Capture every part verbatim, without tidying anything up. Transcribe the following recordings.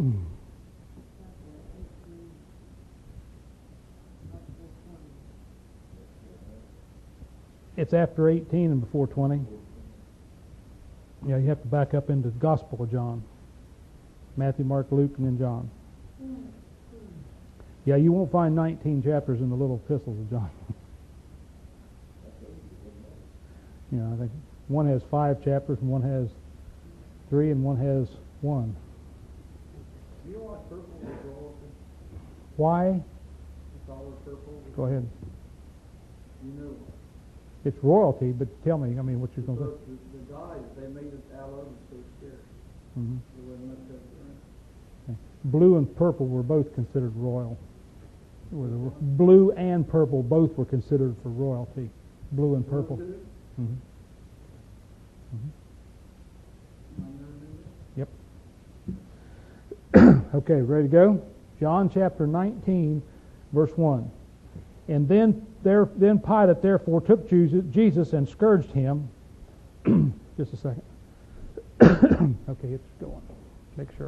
It's after eighteen and before twenty. Yeah, you have to back up into the Gospel of John. Matthew, Mark, Luke, and then John. Yeah, you won't find nineteen chapters in the little epistles of John. You know, I think one has five chapters, and one has three, and one has one. Do you know why purple is royalty? Why? The color purple? Go ahead. You know, It's royalty, but tell me, I mean, what you're going to because say. the, the dye that they made it out of is so scarce. Mm-hmm. There wasn't much of it around. Blue and purple were both considered royal. Were the- Blue and purple both were considered for royalty. Blue and purple. Royalty? Mm-hmm. I never knew that. Yep. Okay, ready to go? John chapter nineteen, verse one. And then there, then Pilate therefore took Jesus and scourged him. Just a second. Okay, it's going. Make sure.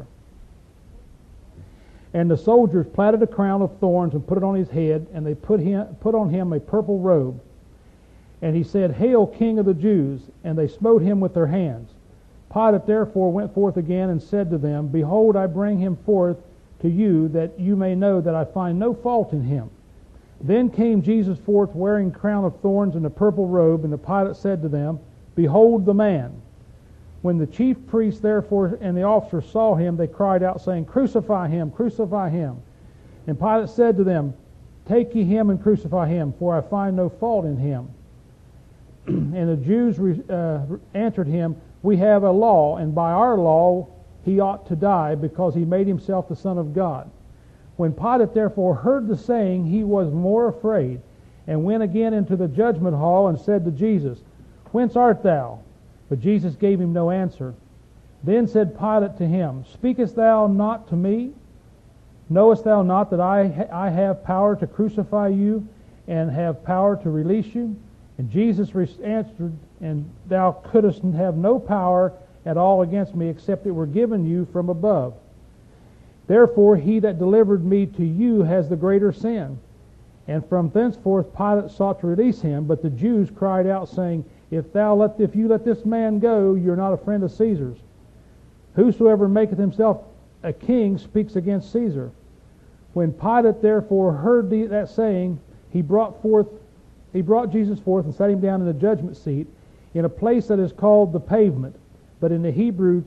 And the soldiers platted a crown of thorns and put it on his head, and they put him put on him a purple robe. And he said, Hail, King of the Jews! And they smote him with their hands. Pilate therefore went forth again and said to them, Behold, I bring him forth to you, that you may know that I find no fault in him. Then came Jesus forth wearing a crown of thorns and a purple robe, and the Pilate said to them, Behold the man. When the chief priests therefore and the officers saw him, they cried out, saying, Crucify him, crucify him. And Pilate said to them, Take ye him and crucify him, for I find no fault in him. And the Jews uh, answered him, We have a law, and by our law he ought to die, because he made himself the Son of God. When Pilate therefore heard the saying, he was more afraid, and went again into the judgment hall, and said to Jesus, Whence art thou? But Jesus gave him no answer. Then said Pilate to him, Speakest thou not to me? Knowest thou not that I, ha- I have power to crucify you, and have power to release you? And Jesus answered, And thou couldst have no power at all against me, except it were given you from above. Therefore he that delivered me to you has the greater sin. And from thenceforth Pilate sought to release him, but the Jews cried out, saying, If thou let, if you let this man go, you're not a friend of Caesar's. Whosoever maketh himself a king speaks against Caesar. When Pilate therefore heard the, that saying, he brought forth He brought Jesus forth and sat him down in the judgment seat in a place that is called the Pavement, but in the Hebrew,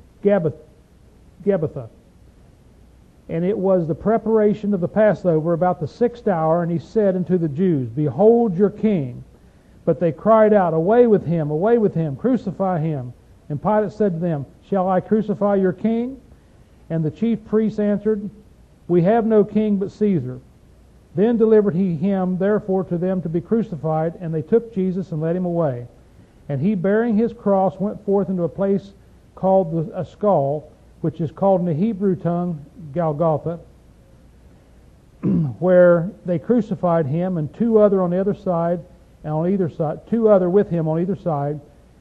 Gabbatha. And it was the preparation of the Passover about the sixth hour, and he said unto the Jews, Behold your king. But they cried out, Away with him, away with him, crucify him. And Pilate said to them, Shall I crucify your king? And the chief priests answered, We have no king but Caesar. Then delivered he him therefore to them to be crucified, and they took Jesus and led him away. And he, bearing his cross, went forth into a place called the, a skull, which is called in the Hebrew tongue Golgotha, where they crucified him, and two other on the other side, and on either side, two other with him on either side,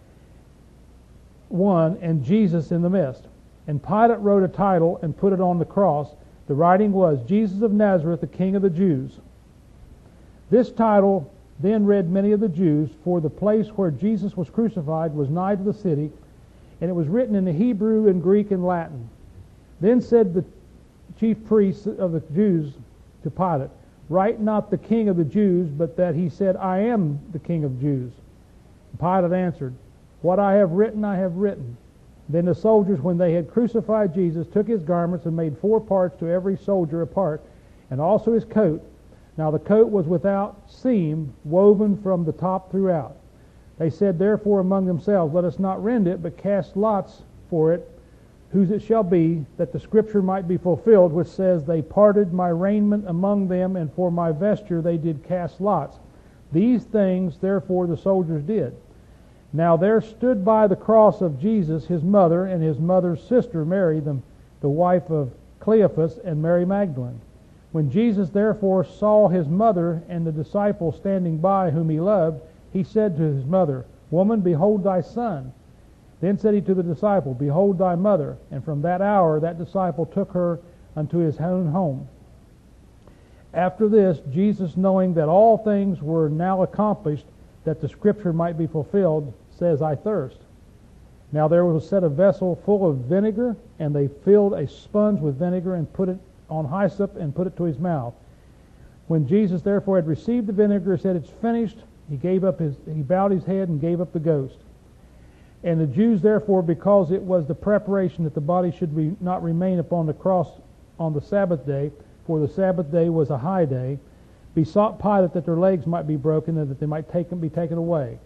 one, and Jesus in the midst. And Pilate wrote a title and put it on the cross. The writing was, Jesus of Nazareth, the King of the Jews. This title then read many of the Jews, for the place where Jesus was crucified was nigh to the city, and it was written in the Hebrew and Greek and Latin. Then said the chief priests of the Jews to Pilate, Write not the King of the Jews, but that he said, I am the King of Jews. And Pilate answered, What I have written, I have written. Then the soldiers, when they had crucified Jesus, took his garments and made four parts to every soldier a part, and also his coat. Now the coat was without seam, woven from the top throughout. They said therefore among themselves, Let us not rend it, but cast lots for it, whose it shall be, that the scripture might be fulfilled, which says, They parted my raiment among them, and for my vesture they did cast lots. These things therefore the soldiers did. Now there stood by the cross of Jesus his mother and his mother's sister Mary, the, the wife of Cleophas, and Mary Magdalene. When Jesus therefore saw his mother and the disciple standing by whom he loved, he said to his mother, Woman, behold thy son. Then said he to the disciple, Behold thy mother. And from that hour that disciple took her unto his own home. After this, Jesus, knowing that all things were now accomplished, that the scripture might be fulfilled, says, I thirst. Now there was set a vessel full of vinegar, and they filled a sponge with vinegar and put it on hyssop and put it to his mouth. When Jesus therefore had received the vinegar, said, It's finished. He gave up his, he bowed his head and gave up the ghost. And the Jews therefore, because it was the preparation that the body should re, not remain upon the cross on the Sabbath day, for the Sabbath day was a high day, besought Pilate that their legs might be broken and that they might take them, be taken away.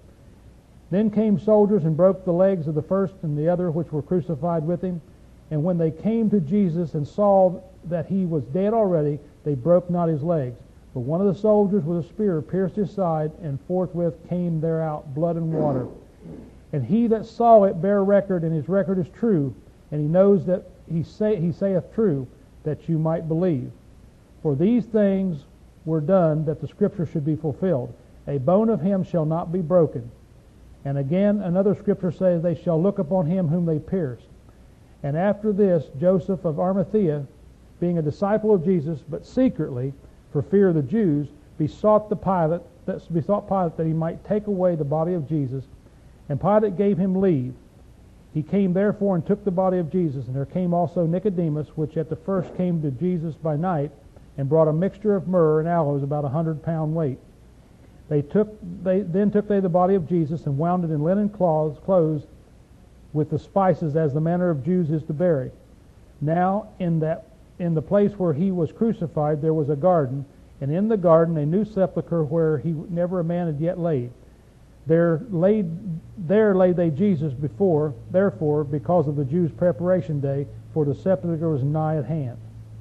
Then came soldiers and broke the legs of the first and the other which were crucified with him. And when they came to Jesus and saw that he was dead already, they broke not his legs. But one of the soldiers with a spear pierced his side, and forthwith came there out blood and water. And he that saw it bare record, and his record is true, and he knows that he say he saith true, that you might believe. For these things were done that the scripture should be fulfilled. A bone of him shall not be broken. And again another scripture says, They shall look upon him whom they pierced. And after this, Joseph of Arimathea, being a disciple of Jesus, but secretly, for fear of the Jews, besought the Pilate that besought Pilate that he might take away the body of Jesus. And Pilate gave him leave. He came therefore and took the body of Jesus. And there came also Nicodemus, which at the first came to Jesus by night, and brought a mixture of myrrh and aloes, about a hundred pound weight. They took they then took they the body of Jesus, and wound it in linen cloths, clothes with the spices, as the manner of Jews is to bury. Now in that in the place where he was crucified there was a garden, and in the garden a new sepulchre where he never a man had yet laid. There laid there laid they Jesus before, therefore, because of the Jews' preparation day, for the sepulchre was nigh at hand.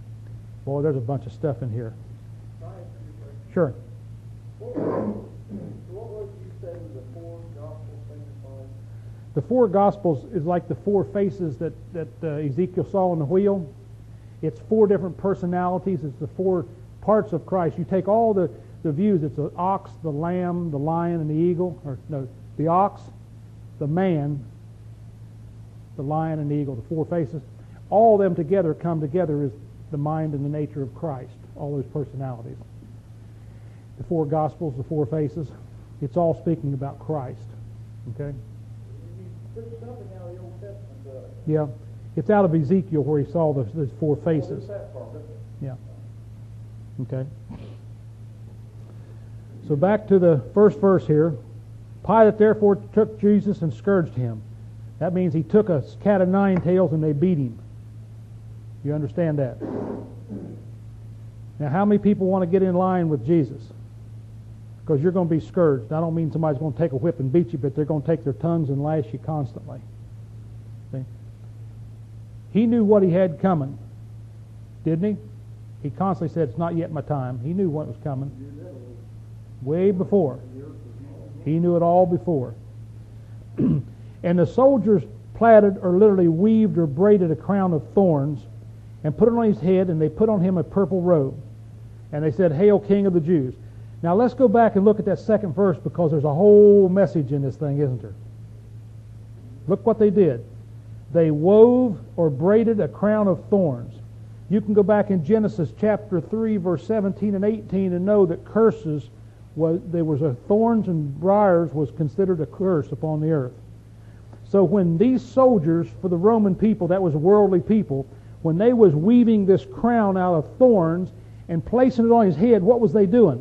Boy, there's a bunch of stuff in here. Sure. What was you say the four gospels signifying? The four gospels is like the four faces that, that uh, Ezekiel saw on the wheel. It's four different personalities. It's the four parts of Christ. You take all the, the views. It's the ox, the lamb, the lion, and the eagle. Or no, the ox, the man, the lion, and the eagle, the four faces. All of them together come together as the mind and the nature of Christ, all those personalities. The four Gospels, the four faces, it's all speaking about Christ. Okay? You took something out of the Old Testament, uh, Yeah. It's out of Ezekiel where he saw those, those four faces. what is that part, isn't it? Yeah. Okay. So back to the first verse here. Pilate therefore took Jesus and scourged him. That means he took a cat of nine tails and they beat him. You understand that? Now, how many people want to get in line with Jesus? Because you're going to be scourged. I don't mean somebody's going to take a whip and beat you, but they're going to take their tongues and lash you constantly. See? He knew what he had coming, didn't he? He constantly said, it's not yet my time. He knew what was coming. Way before. He knew it all before. And the soldiers plaited or literally weaved or braided a crown of thorns and put it on his head, and they put on him a purple robe. And they said, Hail, King of the Jews. Now let's go back and look at that second verse, because there's a whole message in this thing, isn't there? Look what they did. They wove or braided a crown of thorns. You can go back in Genesis chapter three, verse seventeen and eighteen, and know that curses was there was a thorns and briars was considered a curse upon the earth. So when these soldiers, for the Roman people, that was worldly people, when they was weaving this crown out of thorns and placing it on his head, what was they doing?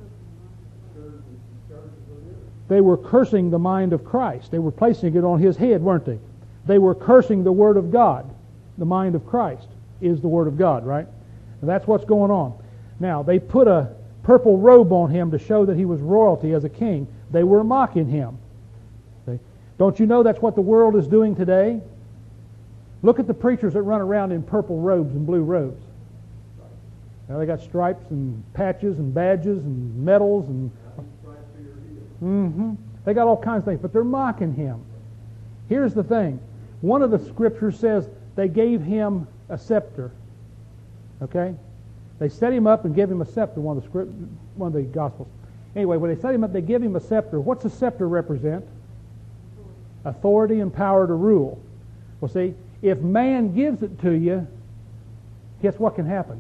They were cursing the mind of Christ. They were placing it on his head, weren't they? They were cursing the Word of God. The mind of Christ is the Word of God, right? And that's what's going on. Now, they put a purple robe on him to show that he was royalty as a king. They were mocking him. See? Don't you know that's what the world is doing today? Look at the preachers that run around in purple robes and blue robes. Now they got stripes and patches and badges and medals and mm-hmm. They got all kinds of things, but they're mocking him. Here's the thing. One of the scriptures says they gave him a scepter. Okay? They set him up and gave him a scepter, one of the script, one of the Gospels. Anyway, when they set him up, they give him a scepter. What's a scepter represent? authority and power to rule. Well, see, if man gives it to you, guess what can happen?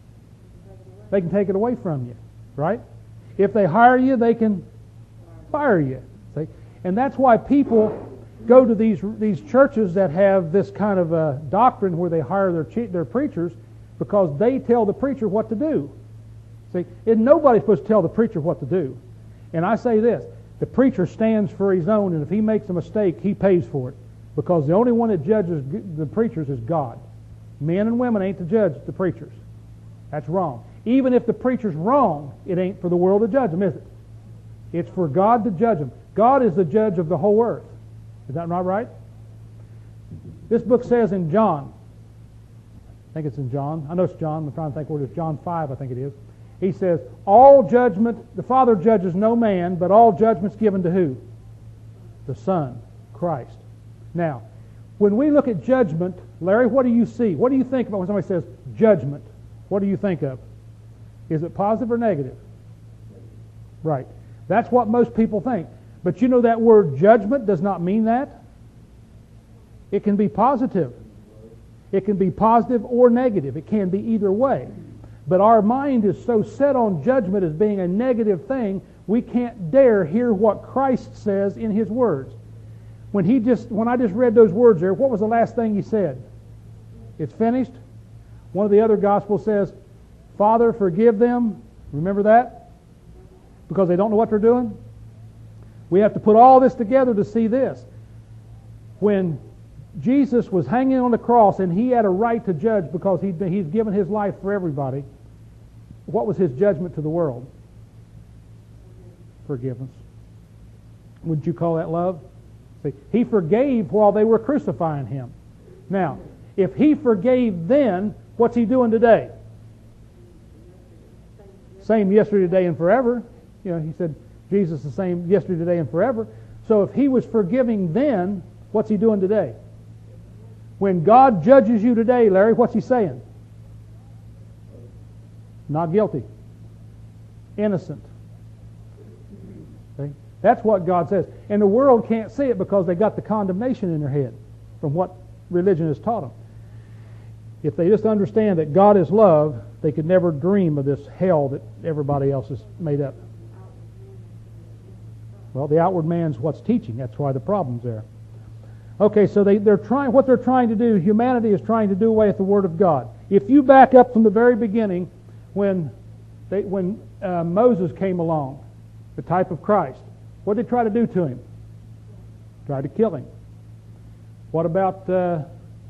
They can take it away from you, right? If they hire you, they can fire you. See? And that's why people go to these these churches that have this kind of a doctrine where they hire their their preachers, because they tell the preacher what to do. See, and nobody's supposed to tell the preacher what to do. And I say this, the preacher stands for his own, and if he makes a mistake, he pays for it. Because the only one that judges the preachers is God. Men and women ain't to judge the preachers. That's wrong. Even if the preacher's wrong, it ain't for the world to judge them, is it? It's for God to judge them. God is the judge of the whole earth. Is that not right? This book says in John, I think it's in John, I know it's John, I'm trying to think where it is, John five I think it is. He says, all judgment, the Father judges no man, but all judgment's given to who? The Son, Christ. Now, when we look at judgment, Larry, what do you see? What do you think about when somebody says judgment? What do you think of? Is it positive or negative? Right. That's what most people think. But you know that word judgment does not mean that. It can be positive. It can be positive or negative. It can be either way. But our mind is so set on judgment as being a negative thing, we can't dare hear what Christ says in His words. When he just, when I just read those words there, what was the last thing He said? It's finished. One of the other Gospels says, Father, forgive them. Remember that? Because they don't know what they're doing. We have to put all this together to see this. When Jesus was hanging on the cross and He had a right to judge because he'd, he's given His life for everybody, what was His judgment to the world? Forgiveness. Would you call that love? See, He forgave while they were crucifying Him. Now, if He forgave then, what's He doing today? Same yesterday, today, and forever. You know, He said, Jesus the same yesterday, today, and forever. So if He was forgiving then, what's He doing today? When God judges you today, Larry, what's He saying? Not guilty. Innocent. See? That's what God says. And the world can't see it because they got the condemnation in their head from what religion has taught them. If they just understand that God is love, they could never dream of this hell that everybody else has made up. Well, the outward man's what's teaching. That's why the problem's there. Okay, so they, they're trying. What they're trying to do, humanity is trying to do away with the Word of God. If you back up from the very beginning, when they, when uh, Moses came along, the type of Christ, what did they try to do to him? Try to kill him. What about uh,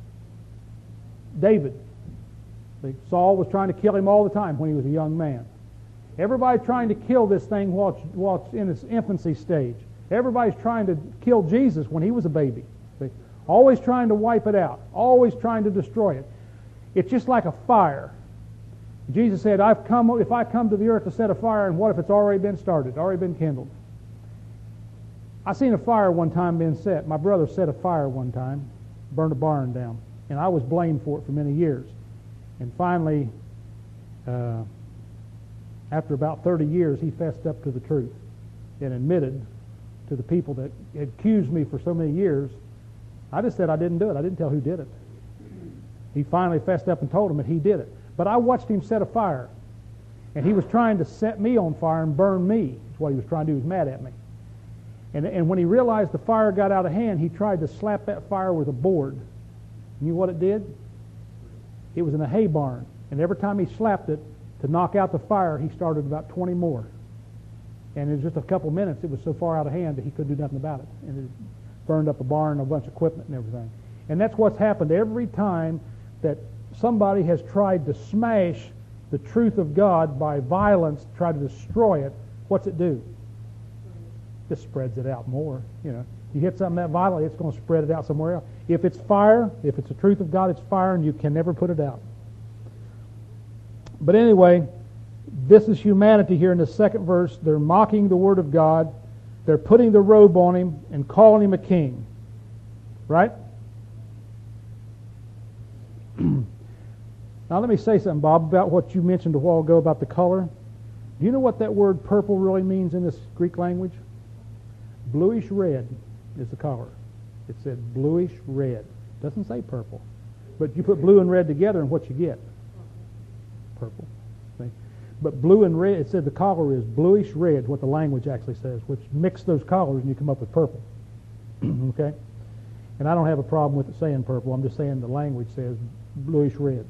David? Saul was trying to kill him all the time when he was a young man. Everybody's trying to kill this thing while it's, while it's in its infancy stage. Everybody's trying to kill Jesus when he was a baby. See? Always trying to wipe it out. Always trying to destroy it. It's just like a fire. Jesus said, "I've come. If I come to the earth to set a fire, and what if it's already been started, already been kindled?" I seen a fire one time being set. My brother set a fire one time, burned a barn down, and I was blamed for it for many years. And finally, uh, after about thirty years, he fessed up to the truth and admitted to the people that had accused me for so many years. I just said I didn't do it. I didn't tell who did it. He finally fessed up and told them that he did it. But I watched him set a fire, and he was trying to set me on fire and burn me. That's what he was trying to do. He was mad at me. And, and when he realized the fire got out of hand, he tried to slap that fire with a board. You know what it did? It was in a hay barn. And every time he slapped it to knock out the fire, he started about twenty more. And in just a couple minutes, it was so far out of hand that he couldn't do nothing about it. And it burned up a barn, a bunch of equipment and everything. And that's what's happened every time that somebody has tried to smash the truth of God by violence, try to destroy it. What's it do? Just spreads it out more. You know, you hit something that violently, it's going to spread it out somewhere else. If it's fire, if it's the truth of God, it's fire, and you can never put it out. But anyway, this is humanity here in the second verse. They're mocking the Word of God. They're putting the robe on Him and calling Him a king. Right? Now let me say something, Bob, about what you mentioned a while ago about the color. Do you know what that word purple really means in this Greek language? Bluish red is the color. It said bluish red. It doesn't say purple. But you put blue and red together and what you get? Purple. See? But blue and red, it said the color is bluish red, what the language actually says, which mix those colors and you come up with purple. Okay? And I don't have a problem with it saying purple. I'm just saying the language says bluish red.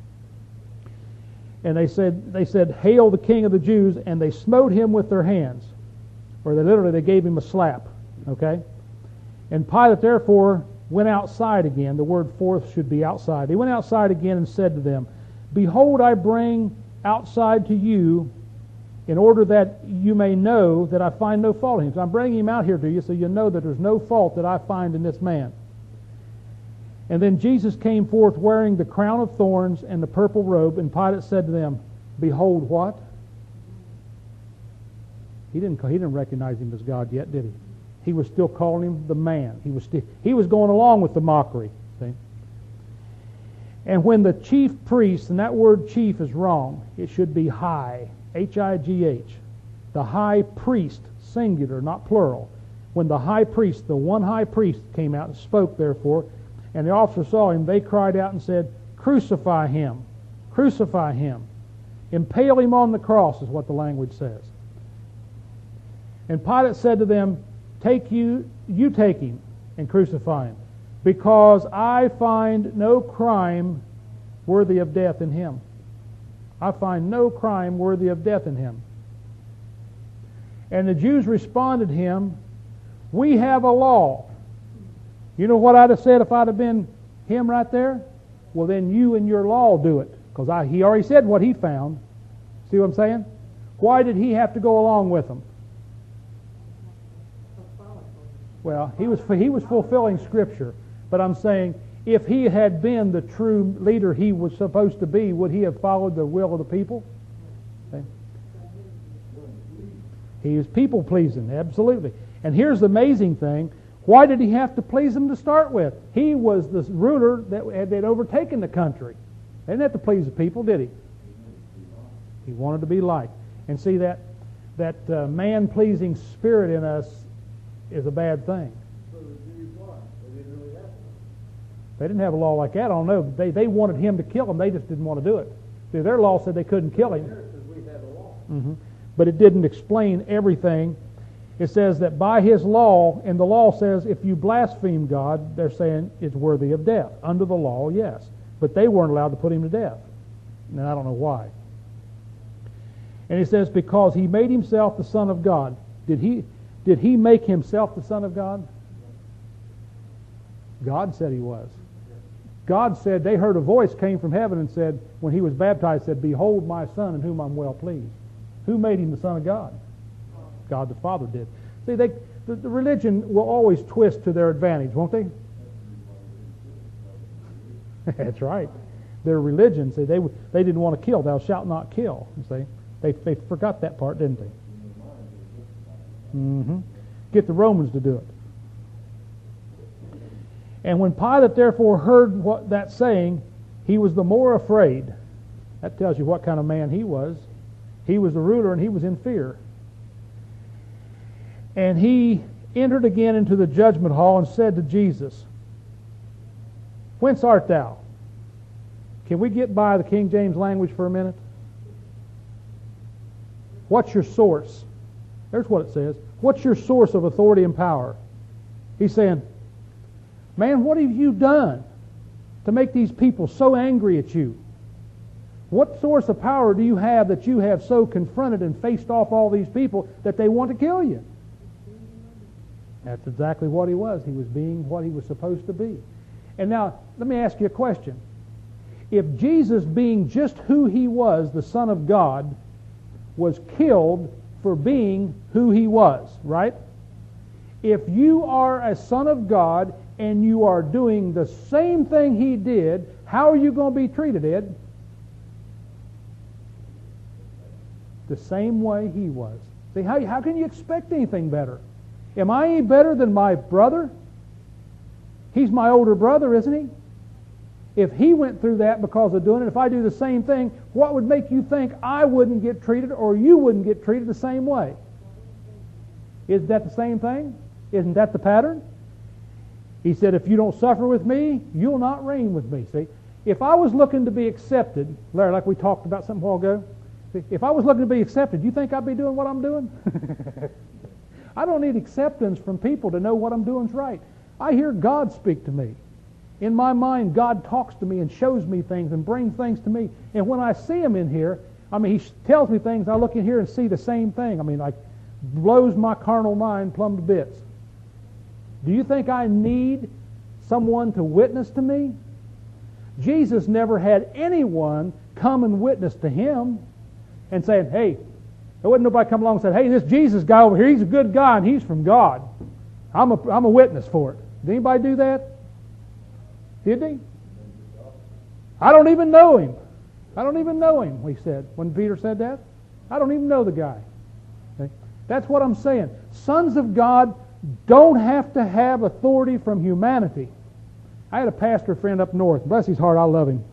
And they said, they said, "Hail the King of the Jews," and they smote him with their hands. Or they literally, they gave him a slap. Okay? And Pilate therefore went outside again. The word forth should be outside. He went outside again and said to them, "Behold, I bring outside to you in order that you may know that I find no fault in him." So I'm bringing him out here to you so you know that there's no fault that I find in this man. And then Jesus came forth wearing the crown of thorns and the purple robe, and Pilate said to them, "Behold what?" He didn't, he didn't recognize him as God yet, did he? He was still calling him the man. He was still, he was going along with the mockery. See? And when the chief priests, and that word chief is wrong, it should be high, H I G H. The high priest, singular, not plural. When the high priest, the one high priest came out and spoke, therefore, and the officers saw him, they cried out and said, "Crucify him! Crucify him! Impale him on the cross," is what the language says. And Pilate said to them, "Take you, you take him and crucify him, because I find no crime worthy of death in him." I find no crime worthy of death in him. And the Jews responded to him, "We have a law." You know what I'd have said if I'd have been him right there? Well, then you and your law do it. Because he already said what he found. See what I'm saying? Why did he have to go along with them? Well, he was he was fulfilling Scripture. But I'm saying, if he had been the true leader he was supposed to be, would he have followed the will of the people? Okay. He was people-pleasing, absolutely. And here's the amazing thing. Why did he have to please them to start with? He was the ruler that had, that had overtaken the country. He didn't have to please the people, did he? He wanted to be liked. And see, that, that uh, man-pleasing spirit in us is a bad thing. So the Jews what? They didn't really have one. They didn't have a law like that. I don't know. They, they wanted him to kill him. They just didn't want to do it. See, their law said they couldn't kill him. Here it says we have a law. Mm-hmm. But it didn't explain everything. It says that by his law, and the law says if you blaspheme God, they're saying it's worthy of death. Under the law, yes. But they weren't allowed to put him to death. And I don't know why. And he says, because he made himself the Son of God. Did he, did he make himself the Son of God? God said he was. God said, they heard a voice came from heaven and said, when he was baptized, said, "Behold my Son in whom I'm well pleased." Who made him the Son of God? God the Father did. See, they, the, the religion will always twist to their advantage, won't they? That's right. Their religion, see, they they didn't want to kill. Thou shalt not kill. You see, they they forgot that part, didn't they? Mm-hmm. Get the Romans to do it. And when Pilate therefore heard what that saying, he was the more afraid. That tells you what kind of man he was. He was the ruler, and he was in fear. And he entered again into the judgment hall and said to Jesus, "Whence art thou?" Can we get by the King James language for a minute? What's your source? There's what it says. What's your source of authority and power? He's saying, man, what have you done to make these people so angry at you? What source of power do you have that you have so confronted and faced off all these people that they want to kill you? That's exactly what he was. He was being what he was supposed to be. And now, let me ask you a question. If Jesus, being just who he was, the Son of God, was killed for being who he was, right? If you are a son of God and you are doing the same thing he did, how are you going to be treated, Ed? The same way he was. See, how, how can you expect anything better? Am I any better than my brother? He's my older brother, isn't he? If he went through that because of doing it, if I do the same thing, what would make you think I wouldn't get treated or you wouldn't get treated the same way? Isn't that the same thing? Isn't that the pattern? He said, if you don't suffer with me, you'll not reign with me. See, if I was looking to be accepted, Larry, like we talked about something a while ago, see, if I was looking to be accepted, you think I'd be doing what I'm doing? I don't need acceptance from people to know what I'm doing is right. I hear God speak to me. In my mind, God talks to me and shows me things and brings things to me. And when I see Him in here, I mean, He tells me things, I look in here and see the same thing. I mean, like, blows my carnal mind plumb to bits. Do you think I need someone to witness to me? Jesus never had anyone come and witness to Him and saying, hey, there wasn't nobody come along and said, hey, this Jesus guy over here, he's a good guy and he's from God. I'm a, I'm a witness for it. Did anybody do that? Did he? I don't even know him. I don't even know him, he said, when Peter said that. I don't even know the guy. Okay? That's what I'm saying. Sons of God don't have to have authority from humanity. I had a pastor friend up north. Bless his heart, I love him.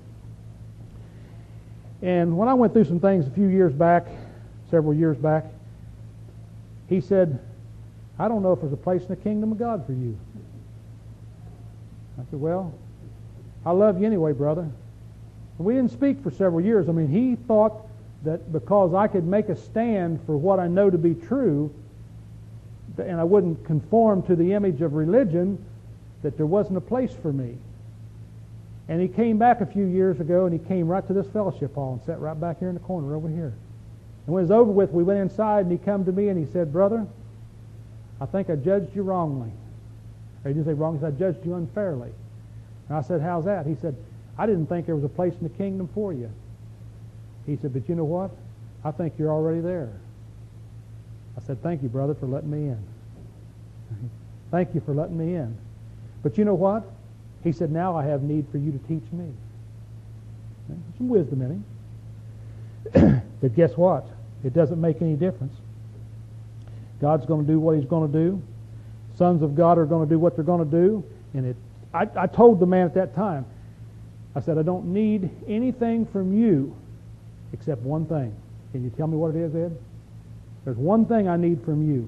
And when I went through some things a few years back, several years back, he said, I don't know if there's a place in the kingdom of God for you. I said, well, I love you anyway, brother. And we didn't speak for several years. I mean, he thought that because I could make a stand for what I know to be true, and I wouldn't conform to the image of religion, that there wasn't a place for me. And he came back a few years ago, and he came right to this fellowship hall and sat right back here in the corner over here. And when it was over with, we went inside, and he come to me, and he said, brother, I think I judged you wrongly. Or he didn't say wrong, he said, I judged you unfairly. And I said, how's that? He said, I didn't think there was a place in the kingdom for you. He said, but you know what? I think you're already there. I said, thank you, brother, for letting me in. Thank you for letting me in. But you know what? He said, now I have need for you to teach me. There's some wisdom in him. But guess what? It doesn't make any difference. God's going to do what He's going to do. Sons of God are going to do what they're going to do. And it, I, I told the man at that time, I said, I don't need anything from you except one thing. Can you tell me what it is, Ed? There's one thing I need from you.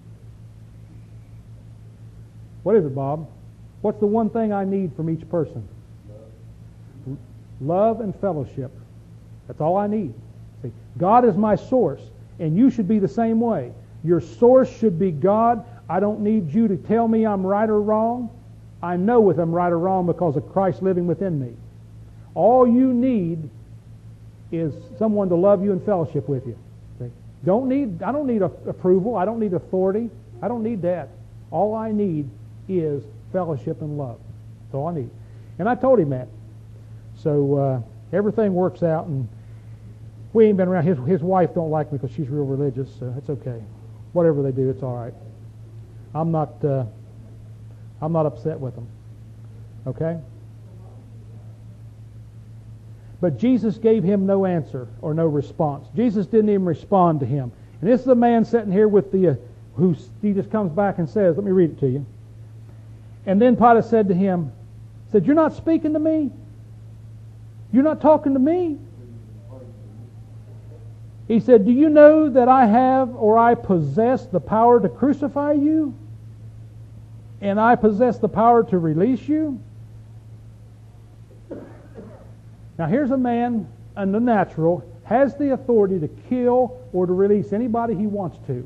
What is it, Bob? What's the one thing I need from each person? Love, Love and fellowship. That's all I need. See, God is my source, and you should be the same way. Your source should be God. I don't need you to tell me I'm right or wrong. I know if I'm right or wrong because of Christ living within me. All you need is someone to love you and fellowship with you. See? Don't need. I don't need a, approval. I don't need authority. I don't need that. All I need is fellowship and love. That's all I need. And I told him that. So uh, everything works out, and we ain't been around. His his wife don't like me because she's real religious, so it's okay. Whatever they do, it's all right. I'm not. Uh, I'm not upset with them. Okay. But Jesus gave him no answer or no response. Jesus didn't even respond to him. And this is a man sitting here with the, uh, who he just comes back and says, let me read it to you. And then Pilate said to him, said, you're not speaking to me? You're not talking to me? He said, do you know that I have or I possess the power to crucify you? And I possess the power to release you? Now here's a man in the natural, has the authority to kill or to release anybody he wants to.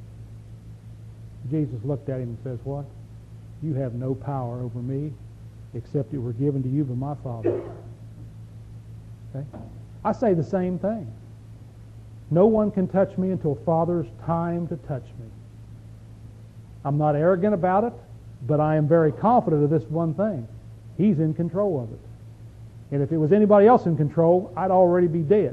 Jesus looked at him and says, what? You have no power over me except it were given to you by my Father. Okay? I say the same thing. No one can touch me until Father's time to touch me. I'm not arrogant about it, but I am very confident of this one thing. He's in control of it. And if it was anybody else in control, I'd already be dead.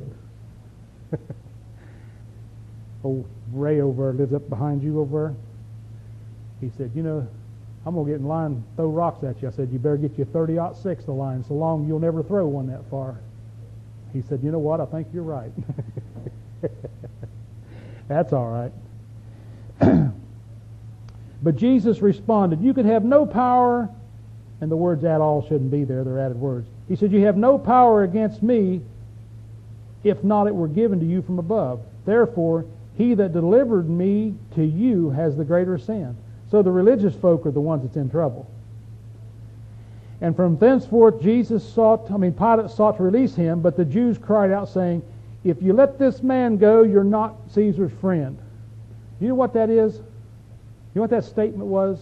Old Ray over there lives up behind you over there. He said, you know, I'm going to get in line and throw rocks at you. I said, you better get you a thirty aught six the line so long you'll never throw one that far. He said, you know what, I think you're right. That's all right. But Jesus responded, you could have no power, and the words at all shouldn't be there, they're added words. He said, you have no power against me if not it were given to you from above. Therefore, he that delivered me to you has the greater sin. So the religious folk are the ones that's in trouble. And from thenceforth Jesus sought, I mean Pilate sought to release him, but the Jews cried out, saying, if you let this man go, you're not Caesar's friend. Do you know what that is? You know what that statement was?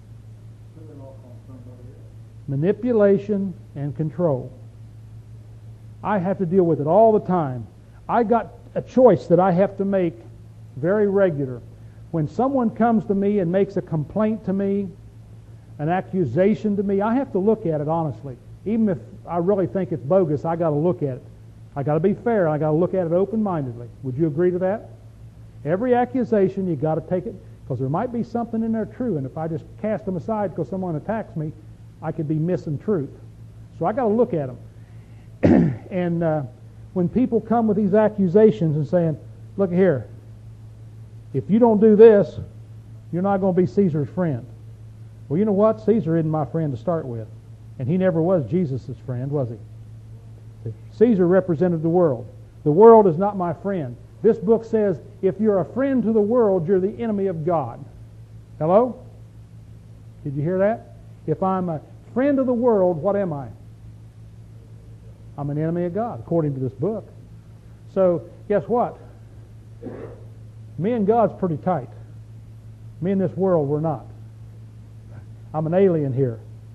Manipulation and control. I have to deal with it all the time. I got a choice that I have to make very regular. When someone comes to me and makes a complaint to me, an accusation to me, I have to look at it honestly. Even if I really think it's bogus, I got to look at it. I got to be fair. I got to look at it open-mindedly. Would you agree to that? Every accusation, you got to take it, because there might be something in there true, and if I just cast them aside because someone attacks me, I could be missing truth. So I got to look at them. And uh, when people come with these accusations and saying, look here, if you don't do this, you're not going to be Caesar's friend. Well, you know what? Caesar isn't my friend to start with. And he never was Jesus' friend, was he? Caesar represented the world. The world is not my friend. This book says, if you're a friend to the world, you're the enemy of God. Hello? Did you hear that? If I'm a friend of the world, what am I? I'm an enemy of God, according to this book. So, guess what? Me and God's pretty tight. Me and this world, we're not. I'm an alien here.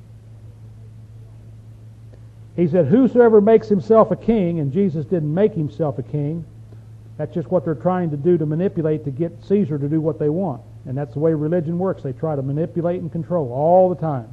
He said, whosoever makes himself a king, and Jesus didn't make himself a king. That's just what they're trying to do to manipulate to get Caesar to do what they want. And that's the way religion works. They try to manipulate and control all the time.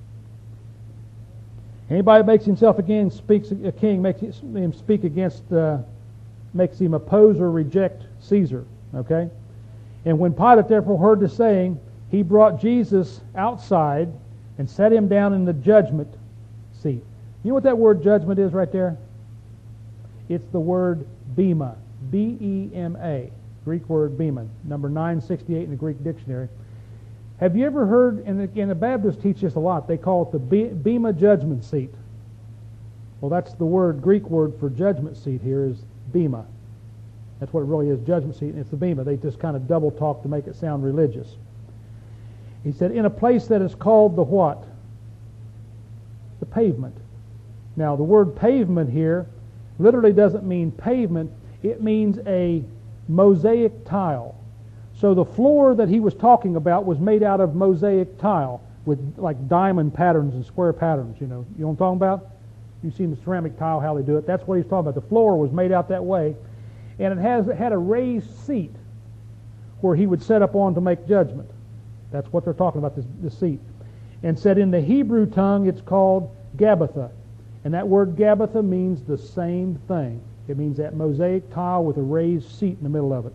Anybody that makes himself a king, speaks a king, makes him speak against, uh, makes him oppose or reject Caesar. Okay? And when Pilate therefore heard the saying, he brought Jesus outside and set him down in the judgment seat. You know what that word judgment is right there? It's the word bema. B E M A. Greek word bema. Number nine sixty-eight in the Greek dictionary. Have you ever heard, and again the Baptists teach this a lot, they call it the bema judgment seat. Well, that's the word, Greek word for judgment seat here is bema. That's what it really is, judgment seat, and it's the bema. They just kind of double talk to make it sound religious. He said, in a place that is called the what? The pavement. Now, the word pavement here literally doesn't mean pavement. It means a mosaic tile. So the floor that he was talking about was made out of mosaic tile with like diamond patterns and square patterns, you know. You know what I'm talking about? You've seen the ceramic tile, how they do it. That's what he's talking about. The floor was made out that way. And it has it had a raised seat where he would set up on to make judgment. That's what they're talking about, this, this seat. And said in the Hebrew tongue it's called Gabbatha. And that word Gabbatha means the same thing. It means that mosaic tile with a raised seat in the middle of it.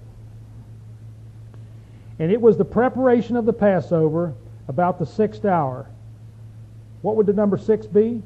And it was the preparation of the Passover about the sixth hour. What would the number six be?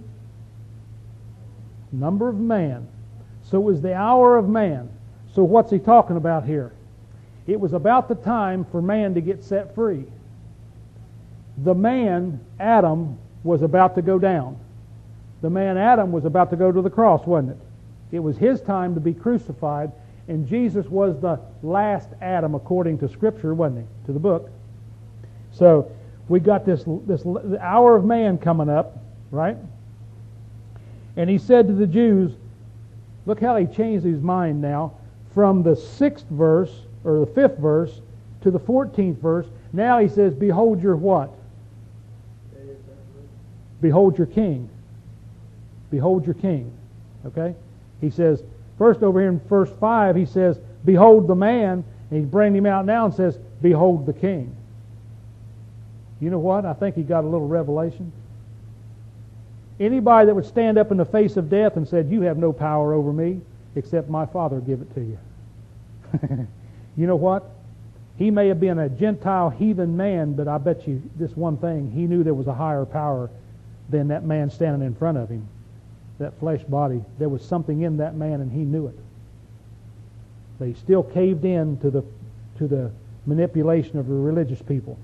Number of man. So it was the hour of man. So what's he talking about here? It was about the time for man to get set free. The man, Adam, was about to go down. The man, Adam, was about to go to the cross, wasn't it? It was his time to be crucified, and Jesus was the last Adam according to Scripture, wasn't he? To the book. So we got this, this the hour of man coming up, right? And he said to the Jews, look how he changed his mind now, from the sixth verse, or the fifth verse, to the fourteenth verse. Now he says, behold your what? Behold your king. Behold your king. Okay? He says, first over here in verse five, he says, behold the man, and he's bringing him out now and says, behold the king. You know what? I think he got a little revelation. Anybody that would stand up in the face of death and said, you have no power over me, except my Father give it to you. You know what? He may have been a Gentile heathen man, but I bet you this one thing, he knew there was a higher power than that man standing in front of him. That flesh body. There was something in that man, and he knew it. They still caved in to the to the manipulation of the religious people.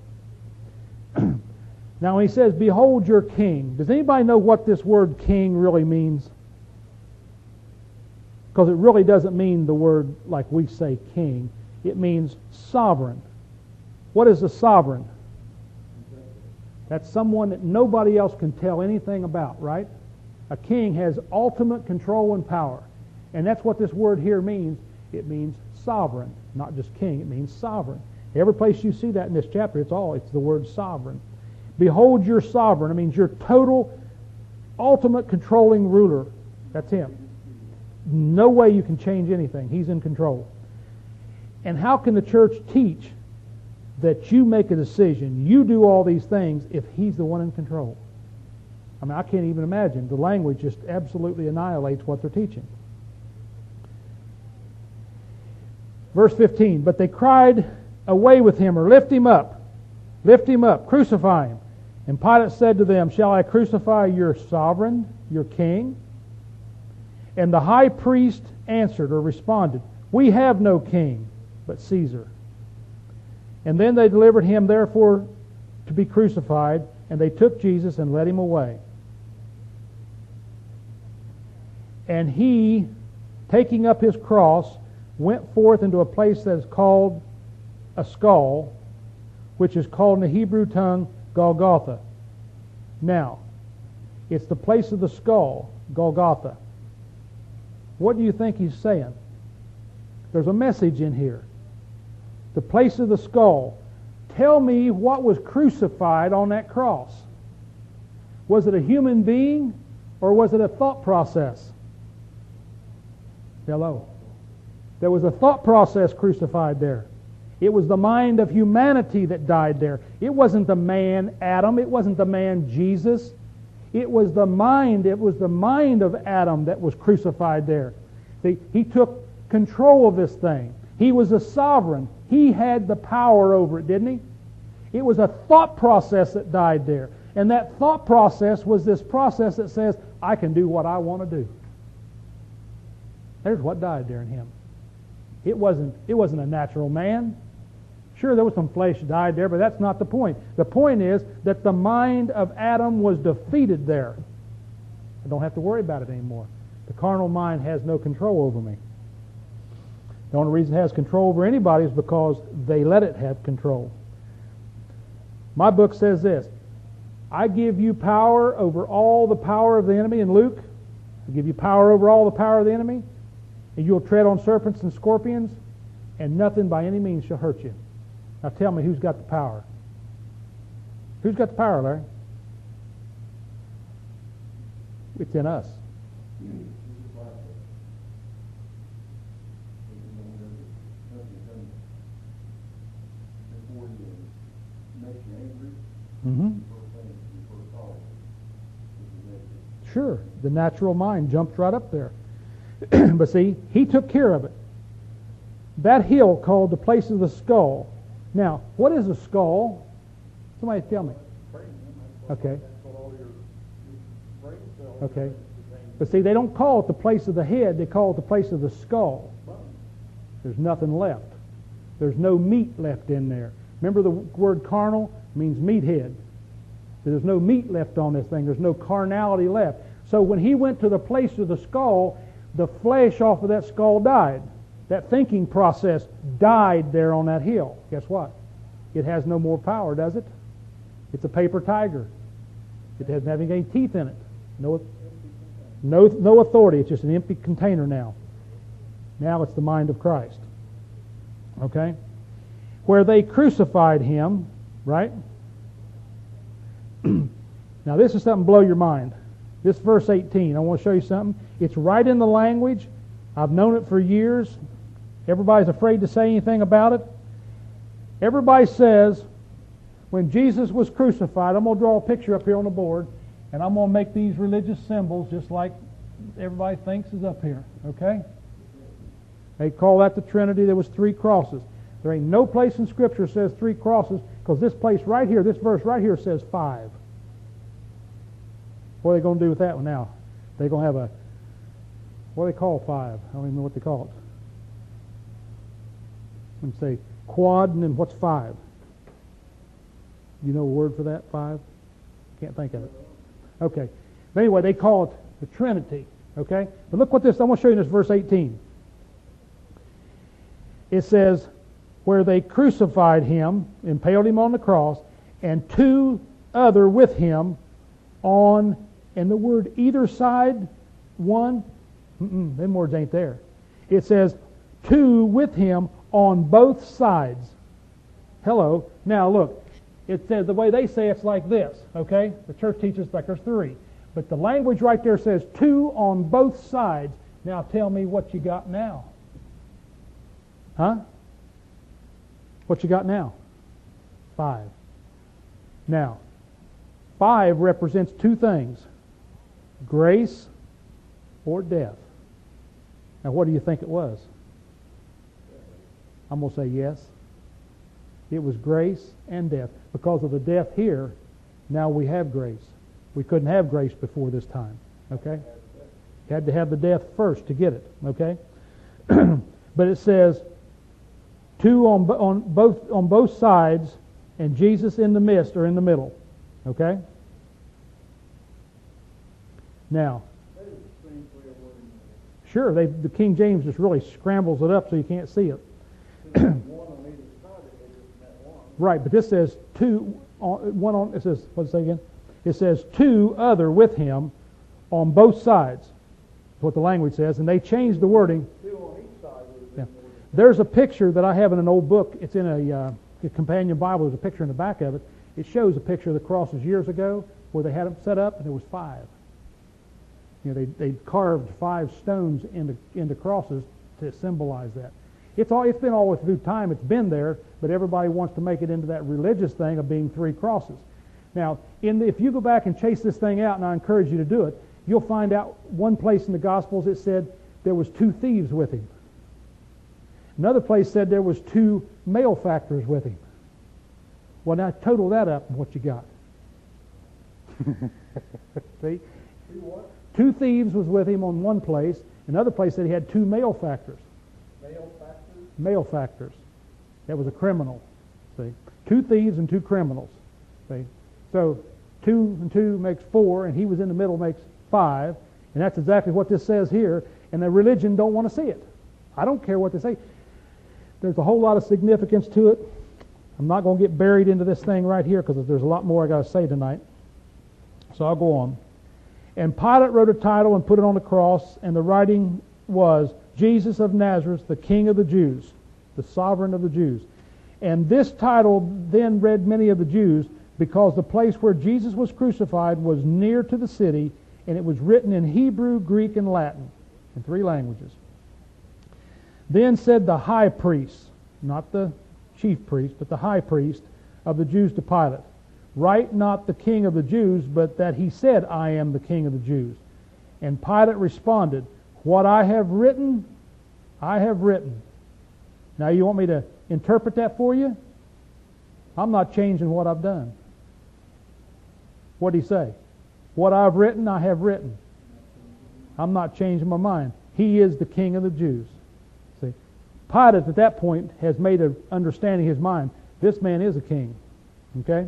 Now when he says, behold your king, does anybody know what this word king really means? Because it really doesn't mean the word like we say king. It means sovereign. What is a sovereign? That's someone that nobody else can tell anything about, right? A king has ultimate control and power. And that's what this word here means. It means sovereign, not just king. It means sovereign. Every place you see that in this chapter, it's all, it's the word sovereign. Behold your sovereign. It means your total, ultimate controlling ruler. That's him. No way you can change anything. He's in control. And how can the church teach that you make a decision, you do all these things, if he's the one in control? I mean, I can't even imagine. The language just absolutely annihilates what they're teaching. Verse fifteen, but they cried, away with him, or lift him up. Lift him up, crucify him. And Pilate said to them, shall I crucify your sovereign, your king? And the high priest answered or responded, we have no king but Caesar. And then they delivered him therefore to be crucified, and they took Jesus and led him away. And he, taking up his cross, went forth into a place that is called a skull, which is called in the Hebrew tongue Golgotha. Now, it's the place of the skull, Golgotha. What do you think he's saying? There's a message in here. The place of the skull. Tell me what was crucified on that cross. Was it a human being or was it a thought process? Hello. There was a thought process crucified there. It was the mind of humanity that died there. It wasn't the man Adam. It wasn't the man Jesus. It was the mind. It was the mind of Adam that was crucified there. He, he took control of this thing. He was a sovereign. He had the power over it, didn't he? It was a thought process that died there. And that thought process was this process that says, I can do what I want to do. There's what died there in him. It wasn't, it wasn't a natural man. Sure, there was some flesh died there, but that's not the point. The point is that the mind of Adam was defeated there. I don't have to worry about it anymore. The carnal mind has no control over me. The only reason it has control over anybody is because they let it have control. My book says this, I give you power over all the power of the enemy in Luke. I give you power over all the power of the enemy, and you'll tread on serpents and scorpions, and nothing by any means shall hurt you. Now tell me, who's got the power? Who's got the power, Larry? It's in us. Mm-hmm. Sure, the natural mind jumps right up there. But see, he took care of it. That hill called the place of the skull. Now, what is a skull? Somebody tell me. Okay. Okay. But see, they don't call it the place of the head. They call it the place of the skull. There's nothing left. There's no meat left in there. Remember the word carnal means meathead. There's no meat left on this thing. There's no carnality left. So when he went to the place of the skull, the flesh off of that skull died. That thinking process died there on that hill. Guess what? It has no more power, does it? It's a paper tiger. It doesn't have any teeth in it. No, no, no authority. It's just an empty container now. Now it's the mind of Christ. Okay? Where they crucified him, right? Now this is something to blow your mind. This verse eighteen, I want to show you something. It's right in the language. I've known it for years. Everybody's afraid to say anything about it. Everybody says, when Jesus was crucified, I'm going to draw a picture up here on the board, and I'm going to make these religious symbols just like everybody thinks is up here, okay? They call that the Trinity. There was three crosses. There ain't no place in Scripture says three crosses, because this place right here, this verse right here says five. What are they going to do with that one now? They're going to have a, what do they call five? I don't even know what they call it. When you say quad, and then what's five? You know a word for that, five? Can't think of it. Okay. But anyway, they call it the Trinity. Okay? But look what this, I want to show you this verse eighteen. It says, where they crucified him, impaled him on the cross, and two other with him on, and the word either side, one, mm-mm, them words ain't there. It says two with him on both sides. Hello. Now look, it says the way they say it's like this, okay? The church teaches like there's three. But the language right there says two on both sides. Now tell me what you got now. Huh? What you got now? Five. Now, five represents two things. Grace or death. Now what do you think it was? I'm going to say yes. It was grace and death. Because of the death here, now we have grace. We couldn't have grace before this time. Okay? You had to have the death first to get it. Okay? But it says two on, on both on both sides, and Jesus in the midst or in the middle. Okay? Now, sure, they, the King James just really scrambles it up so you can't see it. Right, but this says two, on, one on, it says, what's it say again? It says two other with him on both sides. That's what the language says, and they changed the wording. Two on each side. Yeah. There's a picture that I have in an old book. It's in a, uh, a companion Bible. There's a picture in the back of it. It shows a picture of the crosses years ago where they had them set up, and there was five. You know, they they carved five stones into into crosses to symbolize that. It's all it's been all through time. It's been there, but everybody wants to make it into that religious thing of being three crosses. Now, in the, if you go back and chase this thing out, and I encourage you to do it, you'll find out one place in the Gospels it said there was two thieves with him. Another place said there was two malefactors with him. Well, now total that up and what you got. See? Two what? Two thieves was with him on one place. Another place said he had two malefactors. Malefactors? Malefactors. That was a criminal. See? Two thieves and two criminals. See? So two and two makes four, and he was in the middle makes five. And that's exactly what this says here. And the religion don't want to see it. I don't care what they say. There's a whole lot of significance to it. I'm not going to get buried into this thing right here because there's a lot more I got to say tonight. So I'll go on. And Pilate wrote a title and put it on the cross, and the writing was, Jesus of Nazareth, the King of the Jews, the Sovereign of the Jews. And this title then read many of the Jews, because the place where Jesus was crucified was near to the city, and it was written in Hebrew, Greek, and Latin, in three languages. Then said the high priest, not the chief priest, but the high priest of the Jews to Pilate, write not the King of the Jews, but that he said, I am the King of the Jews. And Pilate responded, what I have written, I have written. Now you want me to interpret that for you? I'm not changing what I've done. What did he say? What I've written, I have written. I'm not changing my mind. He is the King of the Jews. See, Pilate at that point has made an understanding his mind. This man is a king. Okay?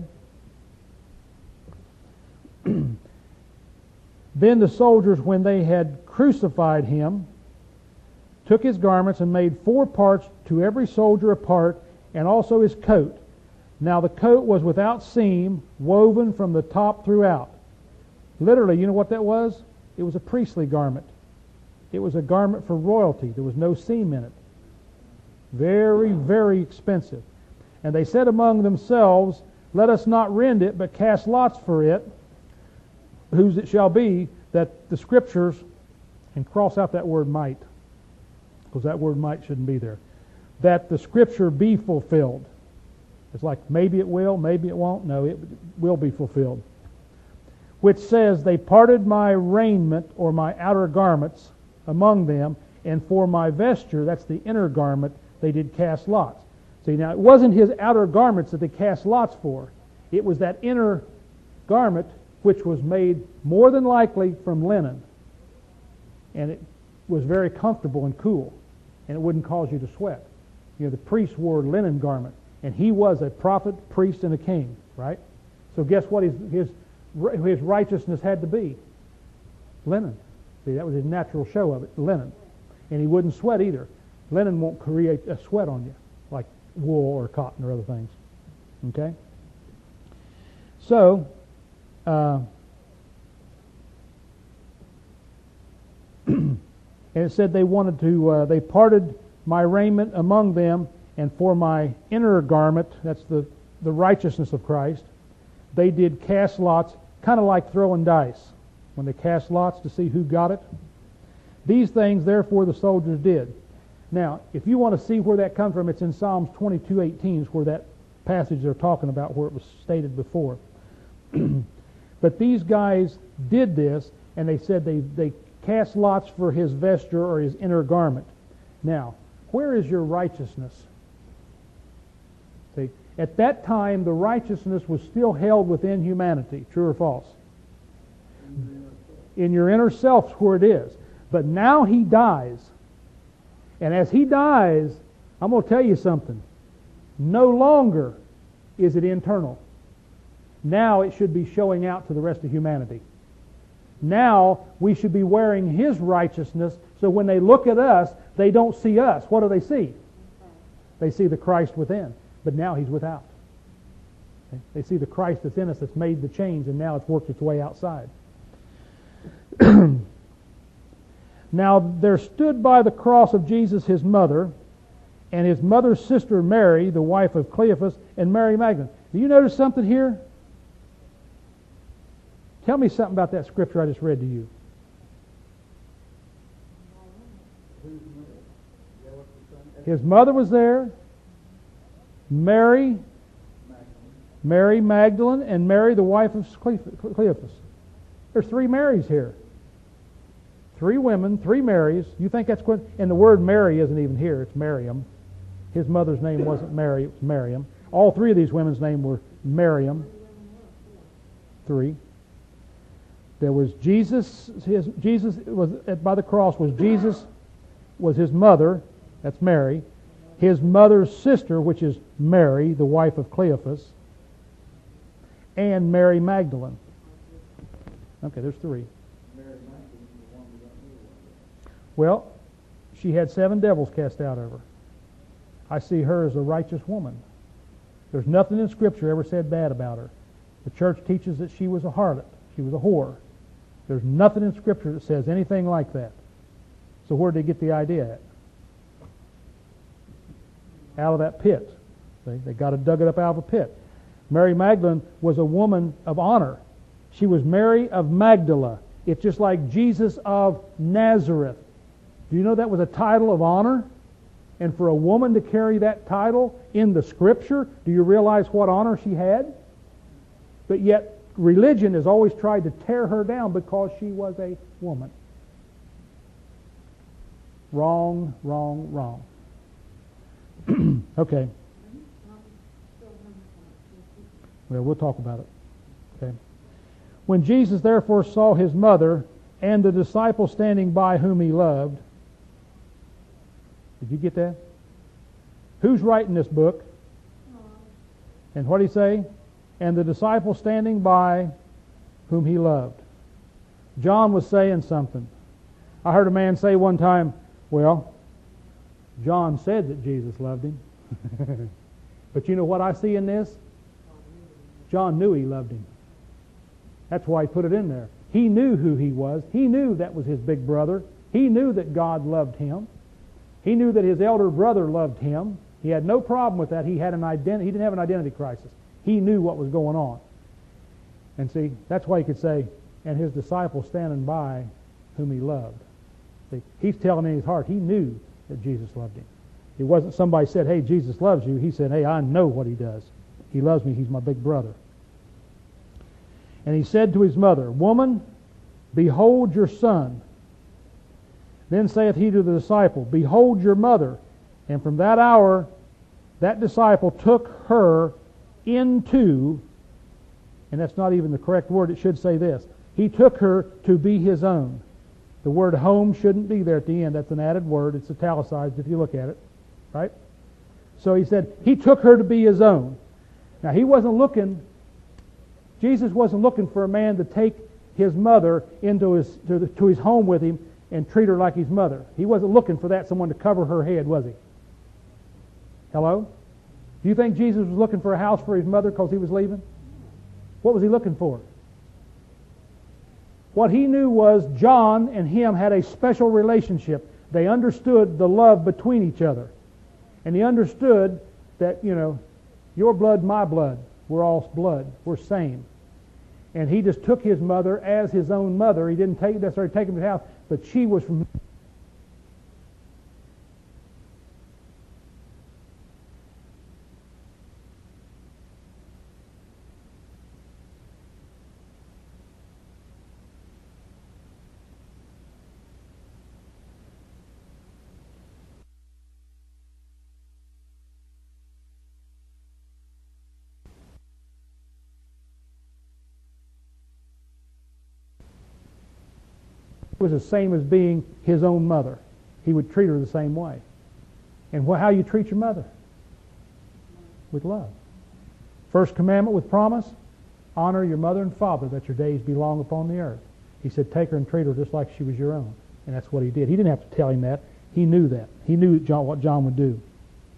Then the soldiers, when they had crucified him, took his garments and made four parts, to every soldier a part, and also his coat. Now the coat was without seam, woven from the top throughout. Literally, you know what that was? It was a priestly garment. It was a garment for royalty. There was no seam in it. Very, very expensive. And they said among themselves, let us not rend it, but cast lots for it, whose it shall be, that the Scriptures, and cross out that word might, because that word might shouldn't be there, that the Scripture be fulfilled. It's like maybe it will, maybe it won't. No, it will be fulfilled. Which says, they parted my raiment, or my outer garments, among them, and for my vesture, that's the inner garment, they did cast lots. See, now it wasn't his outer garments that they cast lots for. It was that inner garment which was made more than likely from linen. And it was very comfortable and cool. And it wouldn't cause you to sweat. You know, the priest wore a linen garment. And he was a prophet, priest, and a king, right? So guess what his, his, his righteousness had to be? Linen. See, that was his natural show of it, linen. And he wouldn't sweat either. Linen won't create a sweat on you, like wool or cotton or other things. Okay? So, Uh, and it said they wanted to, uh, they parted my raiment among them, and for my inner garment, that's the, the righteousness of Christ, they did cast lots, kind of like throwing dice, when they cast lots to see who got it. These things, therefore, the soldiers did. Now, if you want to see where that comes from, it's in Psalms twenty-two eighteen, is where that passage they're talking about, where it was stated before. But these guys did this, and they said they, they cast lots for his vesture or his inner garment. Now, where is your righteousness? See, at that time, the righteousness was still held within humanity. True or false? In your inner self, where it is. But now he dies. And as he dies, I'm going to tell you something. No longer is it internal. Now it should be showing out to the rest of humanity. Now we should be wearing his righteousness, so when they look at us, they don't see us. What do they see? They see the Christ within. But now he's without. They see the Christ that's in us that's made the change, and now it's worked its way outside. Now there stood by the cross of Jesus his mother, and his mother's sister Mary, the wife of Cleophas, and Mary Magdalene. Do you notice something here? Tell me something about that scripture I just read to you. His mother was there, Mary, Mary Magdalene, and Mary, the wife of Cleophas. There's three Marys here. Three women, three Marys. You think that's what? And the word Mary isn't even here. It's Miriam. His mother's name wasn't Mary. It was Miriam. All three of these women's names were Miriam. Three. There was Jesus. His Jesus was by the cross. Was Jesus? Was his mother? That's Mary. His mother's sister, which is Mary, the wife of Cleophas, and Mary Magdalene. Okay, there's three. Well, she had seven devils cast out of her. I see her as a righteous woman. There's nothing in Scripture ever said bad about her. The church teaches that she was a harlot. She was a whore. There's nothing in Scripture that says anything like that. So where did they get the idea at? Out of that pit. See? They got to dug it up out of a pit. Mary Magdalene was a woman of honor. She was Mary of Magdala. It's just like Jesus of Nazareth. Do you know that was a title of honor? And for a woman to carry that title in the Scripture, do you realize what honor she had? But yet, religion has always tried to tear her down because she was a woman. Wrong, wrong, wrong. Okay. Well, we'll talk about it. Okay. When Jesus therefore saw his mother and the disciple standing by whom he loved. Did you get that? Who's writing this book? And what did he say? And the disciple standing by whom he loved. John was saying something. I heard a man say one time, well, John said that Jesus loved him. But you know what I see in this? John knew he loved him. That's why he put it in there. He knew who he was. He knew that was his big brother. He knew that God loved him. He knew that his elder brother loved him. He had no problem with that. He had an identi- He didn't have an identity crisis. He knew what was going on. And see, that's why he could say, and his disciple standing by whom he loved. See, he's telling in his heart, he knew that Jesus loved him. It wasn't somebody said, hey, Jesus loves you. He said, hey, I know what he does. He loves me. He's my big brother. And he said to his mother, Woman, behold your son. Then saith he to the disciple, Behold your mother. And from that hour, that disciple took her into, and that's not even the correct word, it should say this, he took her to be his own. The word home shouldn't be there at the end. That's an added word. It's italicized if you look at it. Right? So he said, he took her to be his own. Now he wasn't looking, Jesus wasn't looking for a man to take his mother into his to, the, to his home with him and treat her like his mother. He wasn't looking for that, someone to cover her head, was he? Hello? Do you think Jesus was looking for a house for his mother because he was leaving? What was he looking for? What he knew was John and him had a special relationship. They understood the love between each other. And he understood that, you know, your blood, my blood, we're all blood, we're same. And he just took his mother as his own mother. He didn't take, necessarily take him to the house, but she was from... was the same as being his own mother. He would treat her the same way. And how you treat your mother? With love. First commandment with promise, honor your mother and father that your days be long upon the earth. He said take her and treat her just like she was your own. And that's what he did. He didn't have to tell him that. He knew that. He knew John, what John would do.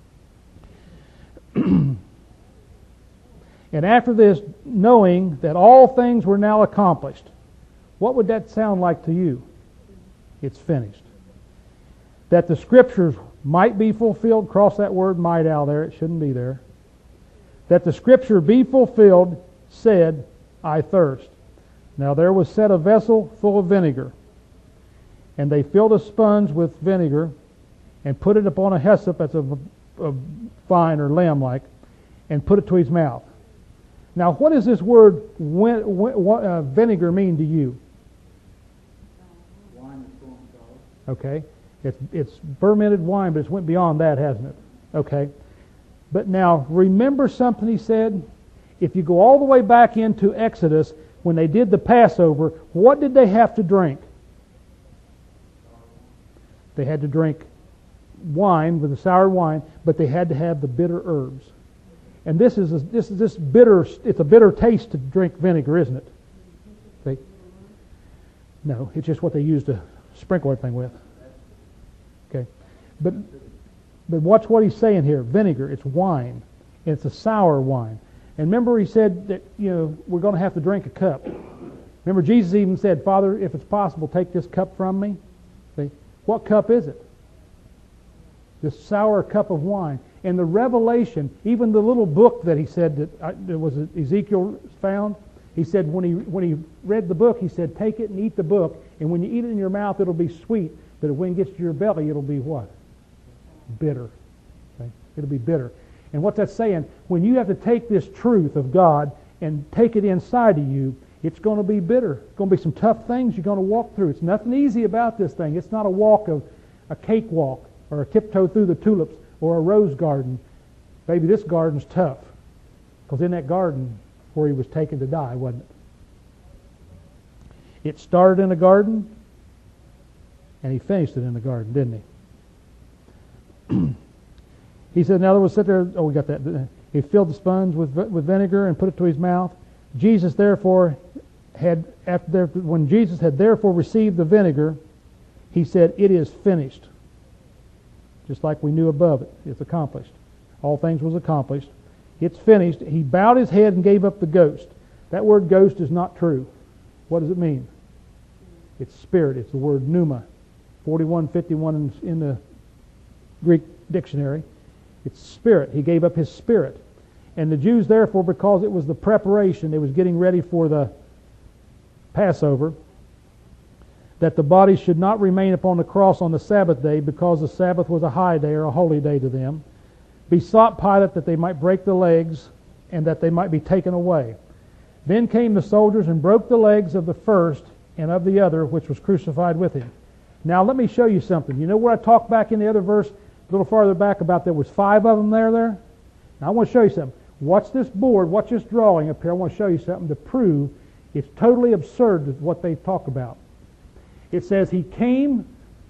And after this, knowing that all things were now accomplished, what would that sound like to you? It's finished. That the Scriptures might be fulfilled, cross that word might out there, it shouldn't be there. That the Scripture be fulfilled, said, I thirst. Now there was set a vessel full of vinegar, and they filled a sponge with vinegar, and put it upon a hyssop, that's a, a vine or limb like, and put it to his mouth. Now what does this word win, win, uh, vinegar mean to you? Okay, it's it's fermented wine, but it's went beyond that, hasn't it? Okay, but now remember something he said. If you go all the way back into Exodus, when they did the Passover, what did they have to drink? They had to drink wine with the sour wine, but they had to have the bitter herbs. And this is a, this is this bitter. It's a bitter taste to drink vinegar, isn't it? See? No, it's just what they used to sprinkle everything with. Okay, but but watch what he's saying here. Vinegar, it's wine. It's a sour wine. And remember he said that, you know, we're going to have to drink a cup. Remember Jesus even said, Father, if it's possible, take this cup from me. See? What cup is it? This sour cup of wine. And the revelation, even the little book that he said that, uh, that was Ezekiel found, he said when he when he read the book, he said, take it and eat the book, and when you eat it in your mouth, it'll be sweet, but when it gets to your belly, it'll be what? Bitter. Okay? It'll be bitter. And what that's saying, when you have to take this truth of God and take it inside of you, it's going to be bitter. It's going to be some tough things you're going to walk through. It's nothing easy about this thing. It's not a walk of a cakewalk or a tiptoe through the tulips or a rose garden. Baby, this garden's tough. Because in that garden where he was taken to die, wasn't it? It started in a garden, and he finished it in the garden, didn't he? He said, now there was sit there, oh, we got that. He filled the sponge with with vinegar and put it to his mouth. Jesus therefore had, after there, when Jesus had therefore received the vinegar, he said, it is finished. Just like we knew above it, it's accomplished. All things was accomplished. It's finished. He bowed his head and gave up the ghost. That word ghost is not true. What does it mean? It's spirit. It's the word pneuma. forty-one fifty-one in, in the Greek dictionary. It's spirit. He gave up his spirit. And the Jews, therefore, because it was the preparation, they was getting ready for the Passover, that the body should not remain upon the cross on the Sabbath day, because the Sabbath was a high day or a holy day to them, besought Pilate that they might break the legs and that they might be taken away. Then came the soldiers and broke the legs of the first and of the other, which was crucified with him. Now let me show you something. You know where I talked back in the other verse, a little farther back, about there was five of them there there? Now I want to show you something. Watch this board, watch this drawing up here. I want to show you something to prove it's totally absurd what they talk about. It says he came,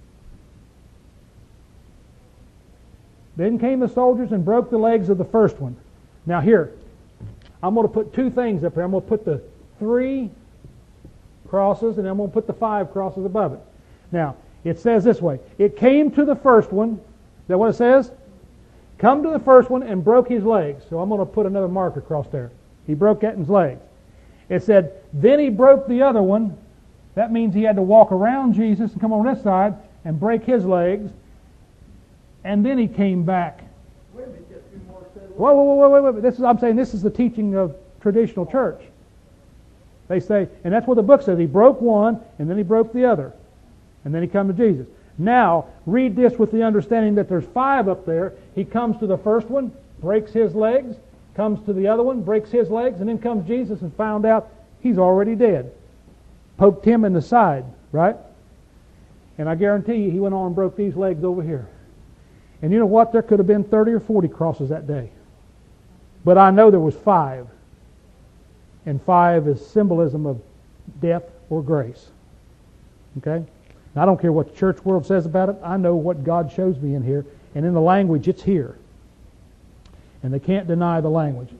then came the soldiers and broke the legs of the first one. Now here, I'm going to put two things up here. I'm going to put the three crosses, and I'm going to put the five crosses above it. Now, it says this way. It came to the first one. Is that what it says? Come to the first one and broke his legs. So I'm going to put another mark across there. He broke Etton's legs. It said, then he broke the other one That means he had to walk around Jesus and come on this side and break his legs, and then he came back. Wait a minute, just a few more said. Whoa, whoa, whoa, wait, wait, wait. This is, I'm saying this is the teaching of traditional church. They say, and that's what the book says. He broke one, and then he broke the other. And then he come to Jesus. Now, read this with the understanding that there's five up there. He comes to the first one, breaks his legs, comes to the other one, breaks his legs, and then comes Jesus and found out he's already dead. Poked him in the side, right? And I guarantee you he went on and broke these legs over here. And you know what? There could have been thirty or forty crosses that day. But I know there was five. And five is symbolism of death or grace. Okay? Now, I don't care what the church world says about it. I know what God shows me in here. And in the language, it's here. And they can't deny the language.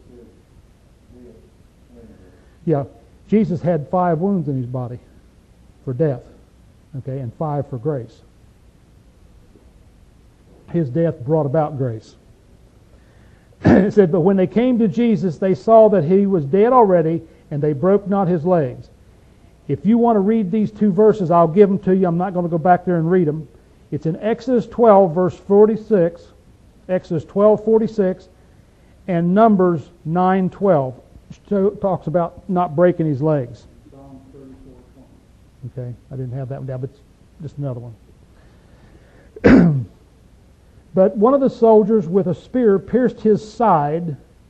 Yeah. Jesus had five wounds in his body for death. Okay? And five for grace. His death brought about grace. It said, but when they came to Jesus, they saw that he was dead already, and they broke not his legs. If you want to read these two verses, I'll give them to you. I'm not going to go back there and read them. It's in Exodus twelve, verse forty-six, Exodus twelve, forty-six, and Numbers nine, twelve. It talks about not breaking his legs. Psalm thirty-four, twenty. Okay, I didn't have that one down, but it's just another one. But one of the soldiers with a spear pierced his side.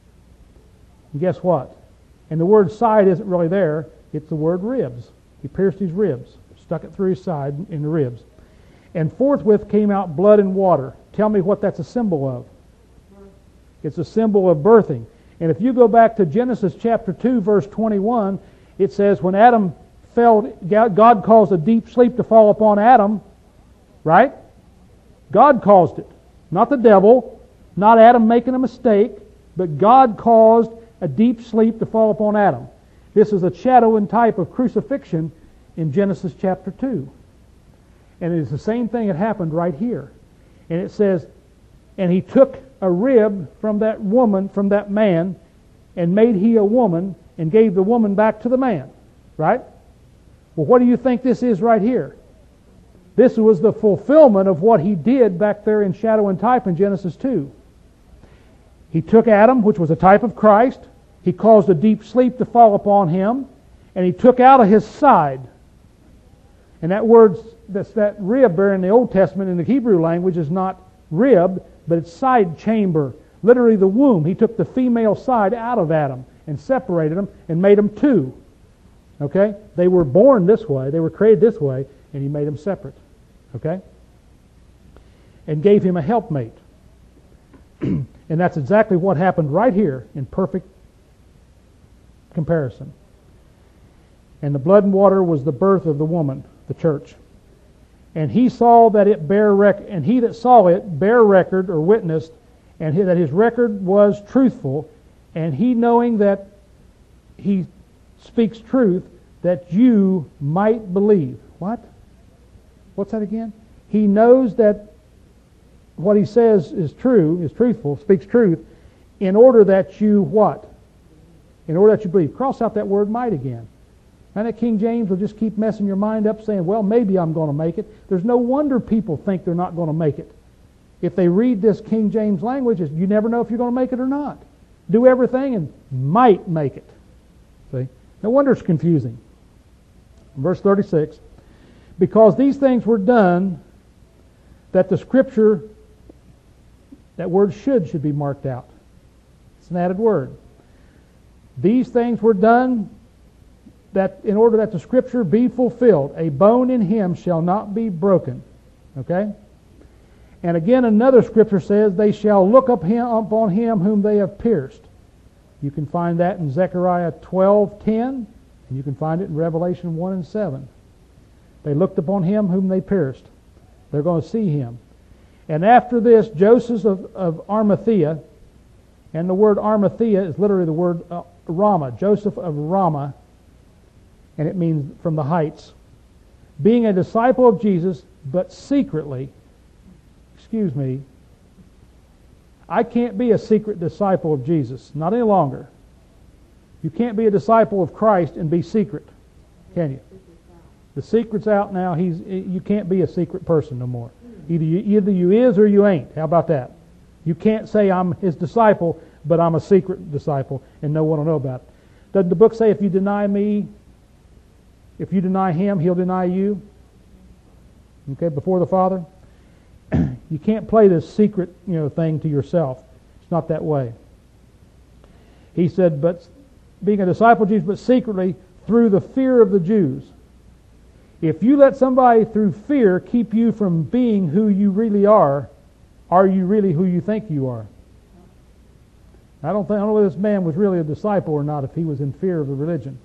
And guess what? And the word side isn't really there. It's the word ribs. He pierced his ribs, stuck it through his side in the ribs. And forthwith came out blood and water. Tell me what that's a symbol of. It's a symbol of birthing. And if you go back to Genesis chapter two, verse twenty-one, it says when Adam fell, God caused a deep sleep to fall upon Adam, right? God caused it. Not the devil, not Adam making a mistake, but God caused a deep sleep to fall upon Adam. This is a shadow and type of crucifixion in Genesis chapter two. And it is the same thing that happened right here. And it says, and he took a rib from that woman, from that man, and made he a woman, and gave the woman back to the man. Right? Well, what do you think this is right here? This was the fulfillment of what he did back there in shadow and type in Genesis two. He took Adam, which was a type of Christ. He caused a deep sleep to fall upon him. And he took out of his side. And that word, that's that rib there in the Old Testament in the Hebrew language is not rib, but it's side chamber. Literally the womb. He took the female side out of Adam and separated them and made them two. Okay? They were born this way. They were created this way. And he made them separate. Okay? And gave him a helpmate. And that's exactly what happened right here in perfect comparison. And the blood and water was the birth of the woman, the church. And he saw that it bare rec- and he that saw it bare record or witnessed, and he, that his record was truthful, and he knowing that he speaks truth, that you might believe. What? What's that again? He knows that what he says is true, is truthful, speaks truth, in order that you what? In order that you believe. Cross out that word might again. And that King James will just keep messing your mind up saying, well, maybe I'm going to make it. There's no wonder people think they're not going to make it. If they read this King James language, you never know if you're going to make it or not. Do everything and might make it. See? No wonder it's confusing. Verse thirty-six. Because these things were done, that the Scripture, that word should should be marked out. It's an added word. These things were done that in order that the Scripture be fulfilled. A bone in him shall not be broken. Okay? And again another Scripture says, they shall look up him, upon him whom they have pierced. You can find that in Zechariah twelve ten, and you can find it in Revelation one and seven. They looked upon him whom they pierced. They're going to see him. And after this, Joseph of, of Arimathea, and the word Arimathea is literally the word uh, Ramah, Joseph of Ramah, and it means from the heights, being a disciple of Jesus, but secretly, excuse me, I can't be a secret disciple of Jesus, not any longer. You can't be a disciple of Christ and be secret, can you? The secret's out now. He's you can't be a secret person no more. Either you, either you is or you ain't. How about that? You can't say I'm his disciple, but I'm a secret disciple, and no one will know about it. Doesn't the book say if you deny me, if you deny him, he'll deny you? Okay, before the Father? You can't play this secret, you know, thing to yourself. It's not that way. He said, but being a disciple of Jesus, but secretly through the fear of the Jews. If you let somebody through fear keep you from being who you really are, are you really who you think you are? I don't think I don't know whether this man was really a disciple or not if he was in fear of the religion.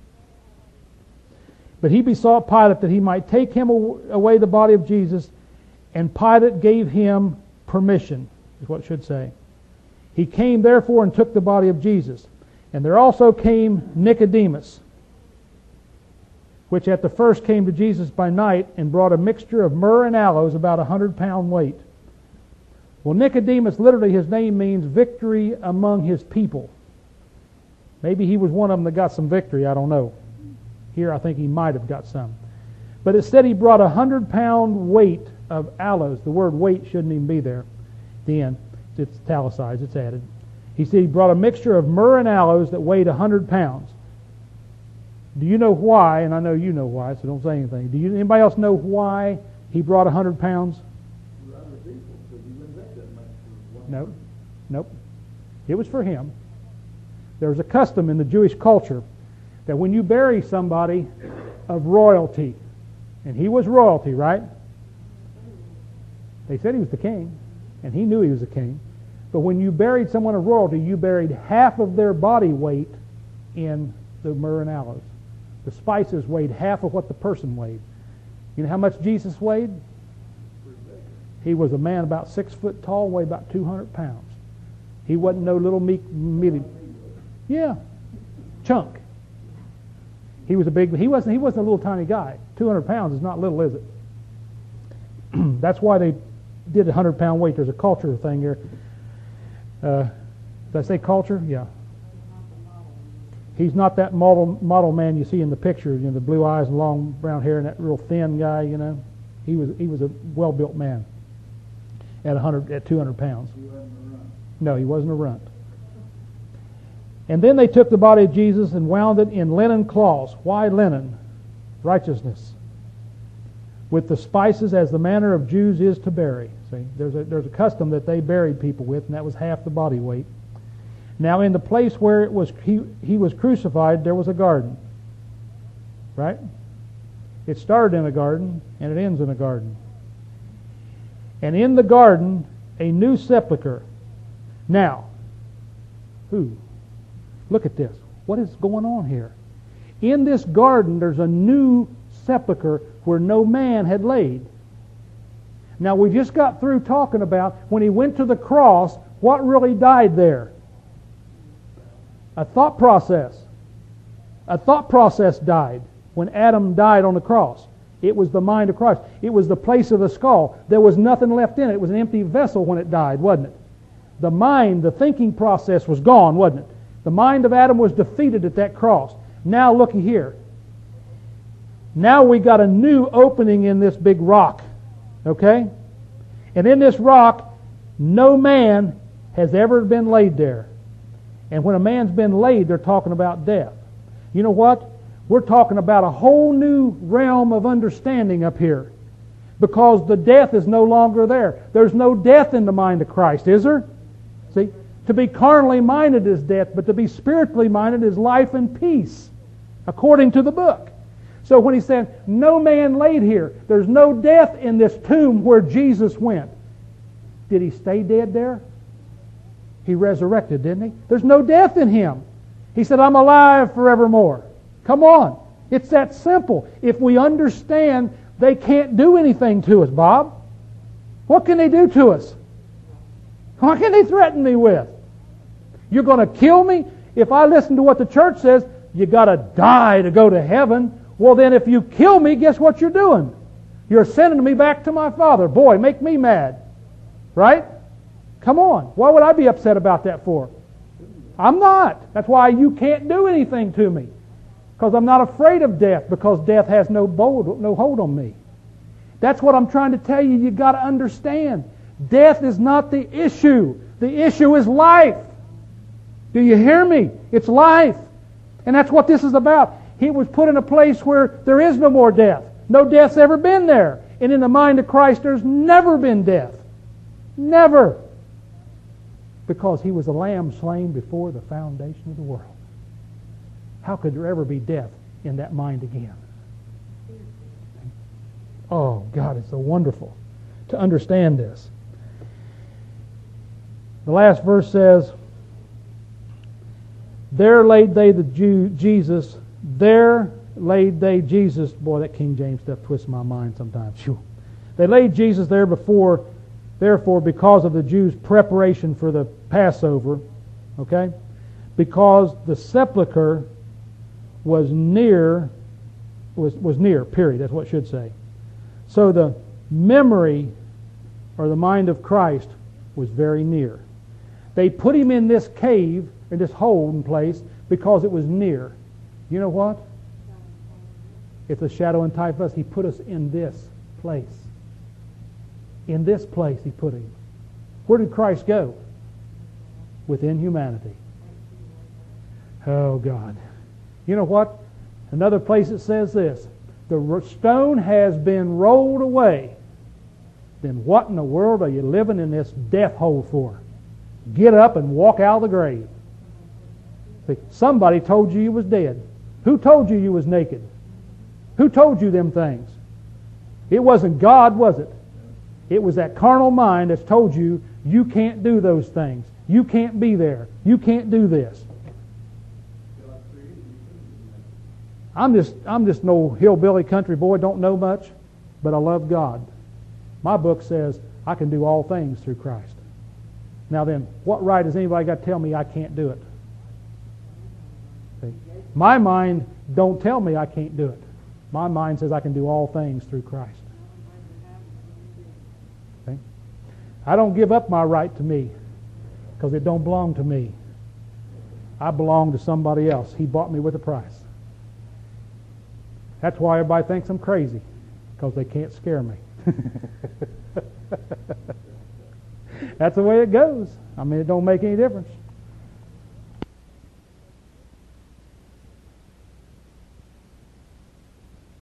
But he besought Pilate that he might take him away the body of Jesus, and Pilate gave him permission, is what it should say. He came therefore and took the body of Jesus. And there also came Nicodemus, which at the first came to Jesus by night and brought a mixture of myrrh and aloes, about a hundred pound weight. Well, Nicodemus, literally his name means victory among his people. Maybe he was one of them that got some victory, I don't know. Here I think he might have got some. But it said he brought a hundred pound weight of aloes. The word weight shouldn't even be there at the end. It's italicized, it's added. He said he brought a mixture of myrrh and aloes that weighed a hundred pounds. Do you know why? And I know you know why, so don't say anything. Do you? Anybody else know why he brought a hundred pounds? Nope. Nope. It was for him. There was a custom in the Jewish culture that when you bury somebody of royalty, and he was royalty, right? They said he was the king, and he knew he was the king. But when you buried someone of royalty, you buried half of their body weight in the myrrh and aloes. The spices weighed half of what the person weighed. You know how much Jesus weighed? He was a man about six foot tall, weighed about two hundred pounds. He wasn't no little meek, mealy, yeah, chunk. He was a big. He wasn't. He wasn't a little tiny guy. Two hundred pounds is not little, is it? That's why they did a hundred pound weight. There's a culture thing here. Uh, did I say culture? Yeah. He's not that model model man you see in the picture. You know, the blue eyes and long brown hair and that real thin guy. You know, he was he was a well built man. At a hundred, at two hundred pounds. He wasn't a runt. No, he wasn't a runt. And then they took the body of Jesus and wound it in linen cloths. Why linen? Righteousness. With the spices, as the manner of Jews is to bury. See, there's a there's a custom that they buried people with, and that was half the body weight. Now, in the place where it was he he was crucified, there was a garden. Right? It started in a garden and it ends in a garden. And in the garden, a new sepulcher. Now, who? Look at this. What is going on here? In this garden, there's a new sepulcher where no man had laid. Now, we just got through talking about when he went to the cross, what really died there? A thought process. A thought process died when Adam died on the cross. It was the mind of Christ. It was the place of the skull. There was nothing left in it. It was an empty vessel when it died, wasn't it? The mind, the thinking process was gone, wasn't it? The mind of Adam was defeated at that cross. Now looky here. Now we got a new opening in this big rock. Okay? And in this rock, no man has ever been laid there. And when a man's been laid, they're talking about death. You know what? We're talking about a whole new realm of understanding up here. Because the death is no longer there. There's no death in the mind of Christ, is there? See? To be carnally minded is death, but to be spiritually minded is life and peace, according to the book. So when he said, no man laid here, there's no death in this tomb where Jesus went. Did he stay dead there? He resurrected, didn't he? There's no death in him. He said, I'm alive forevermore. Come on. It's that simple. If we understand they can't do anything to us, Bob, what can they do to us? What can they threaten me with? You're going to kill me? If I listen to what the church says, you got to die to go to heaven. Well, then if you kill me, guess what you're doing? You're sending me back to my Father. Boy, make me mad. Right? Come on. Why would I be upset about that for? I'm not. That's why you can't do anything to me. Because I'm not afraid of death, because death has no hold, no hold on me. That's what I'm trying to tell you. You've got to understand. Death is not the issue. The issue is life. Do you hear me? It's life. And that's what this is about. He was put in a place where there is no more death. No death's ever been there. And in the mind of Christ, there's never been death. Never. Because He was a lamb slain before the foundation of the world. How could there ever be death in that mind again? Oh, God, it's so wonderful to understand this. The last verse says, there laid they the Jew, Jesus, there laid they Jesus. Boy, that King James stuff twists my mind sometimes. Phew. They laid Jesus there before, therefore, because of the Jews' preparation for the Passover, okay? Because the sepulchre was near, was, was near, period. That's what it should say. So the memory or the mind of Christ was very near. They put Him in this cave, in this holding place, because it was near. You know what? It's a shadow and type of us. He put us in this place. In this place He put Him. Where did Christ go? Within humanity. Oh, God. You know what? Another place it says this. The stone has been rolled away. Then what in the world are you living in this death hole for? Get up and walk out of the grave. See, somebody told you you was dead. Who told you you was naked? Who told you them things? It wasn't God, was it? It was that carnal mind that's told you you can't do those things. You can't be there. You can't do this. I'm just I'm just no hillbilly country boy, don't know much, but I love God. My book says I can do all things through Christ. Now then, what right has anybody got to tell me I can't do it? See? My mind don't tell me I can't do it. My mind says I can do all things through Christ. See? I don't give up my right to me because it don't belong to me. I belong to somebody else. He bought me with a price. That's why everybody thinks I'm crazy, because they can't scare me. That's the way it goes. I mean, it don't make any difference.